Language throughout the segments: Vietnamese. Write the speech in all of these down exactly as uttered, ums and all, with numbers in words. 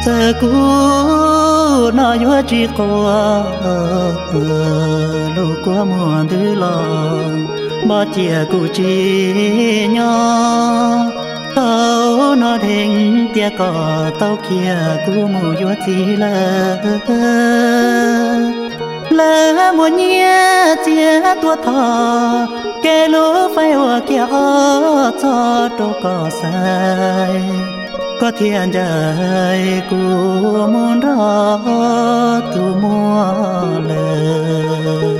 giờ cũ nó nhớ chỉ có lúc qua mùa thứ lòng bỏ chia cụ chỉ nhỏ tao nó đỉnh tia cỏ tao kia cũ mùa nhớ chỉ là là một nhia tia tua thọ kê lúa phải hoa kia cho đâu có sai có thiên trời của muôn đó tu mua lời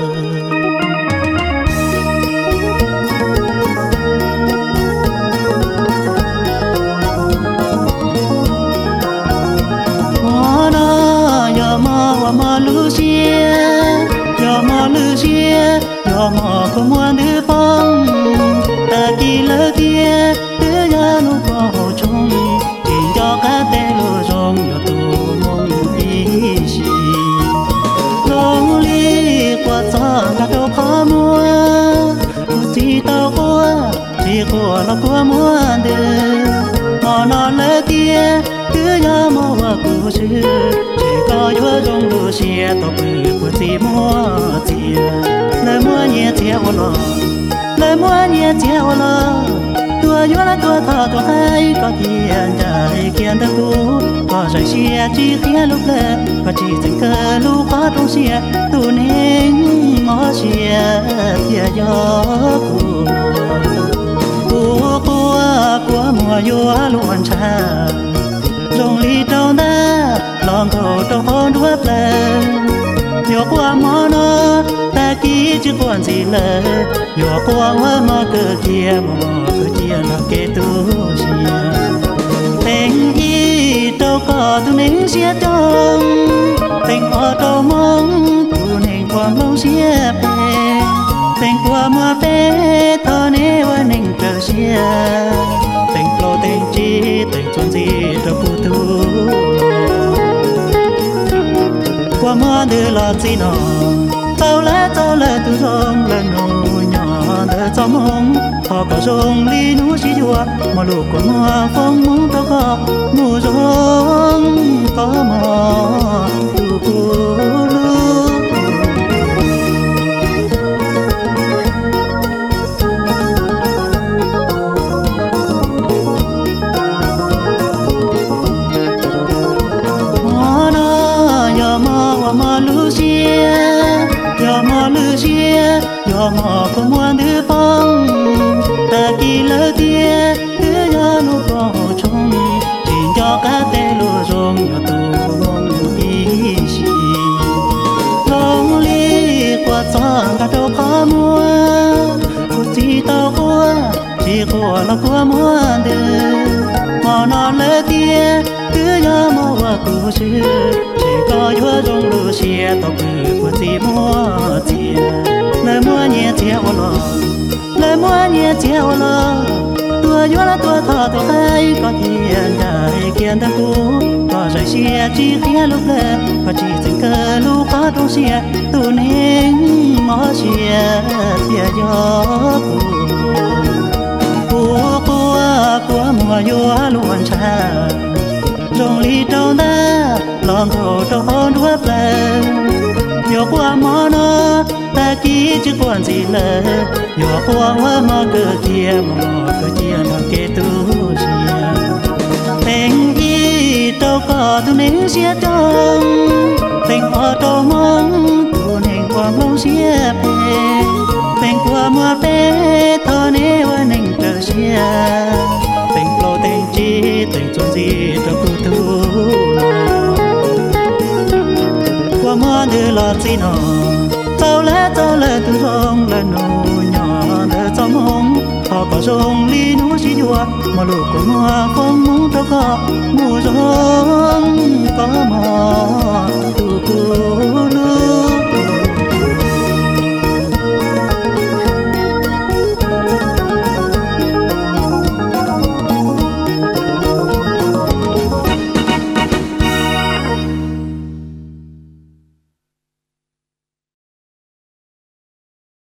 hoa đó giờ mò hoa mò lúa xia giờ mò lúa xia giờ mò có muôn đứa phong ta kỳ lỡ tia đứa nhà nó có hồ chung cho cá tê lô rong yo tu mong đi xì rong li qua gió cả đâu khó mua chỉ tao qua chỉ qua là qua mua được mà nó lỡ tia cứ nhớ mua qua cụ sư chỉ có yo rong lô xe tao bự của chỉ mua tiền lời mua nhẹ chia lo lời mua nhẹ chia lo tua yo là tua thọ tua hay có tiền trời kiên ta cũ có rời xe chỉ khía lúc lệ có chỉ dừng cơ lúc có trong xe tu nên ngó xe kia gió cũ cũ của của mùa yo luôn cha rong ly trong ta lòng thổ trong hôn đuốc lên nhỏ qua mò nó ta kỹ chứ còn gì lỡ nhỏ qua mò cơ kia mò cơ kia là kê tu xia tình y đâu có tu nên xia trong tình ở đâu mong tu nên quang lâu xia bè tình qua mò bè thọ nên qua nên cơ xia tình lo tình chi tình chọn gì đâu phụ tu qua mưa đưa lọt gì nó tao lẽ tao lẽ tu rong lên nồi nhỏ đỡ cho mong họ có rong ly núi chỉ chùa mà lục của mưa phong muốn đâu có mùa rong có mò tu cu mò lúa xia giờ mò lúa xia giờ mò có muôn đứa phong ta kỳ lỡ tia đứa nhà nó có hồ chung chỉ cho cá tê lúa rong nhỏ tu mong đi xì rong ly qua gió cả đâu khó mua chỉ tao qua chỉ qua là qua muôn đứa mà nó lỡ tia đứa nhà mò qua cụ sư có yo rong lúa xia tao bự của chỉ mua tiền lời mua nhẹ chia lo lời mua nhẹ chia lo tua yo là tua thọ tua hay có tiền trời kiên ta cũ có rời xia chỉ khía lúc lệ có chỉ dừng cơ lúc có trong xia tu nên mò xia xia gió cũ của của mùa yo luôn cha rong ly trong ta lòng thổ trong hôn đuốc lên nhỏ qua mò nó ta kỹ chứ còn gì lỡ nhỏ qua mò cơ kia mò cơ kia là kê tu xia tình y đâu có tu nên xia trong tình ở đâu mong tu nên qua mong xia bè tình qua mò bè thọ nên qua nên cơ xia tình lo tình chi tình chọn gì đâu cụ tu qua mưa đưa lọt gì nó tao lẽ tao lẽ tu rong lên nồi nhỏ đỡ cho mong họ có rong ly núi chỉ chùa mà lục của mưa không muốn đâu có mùa rong có mò tu cu lu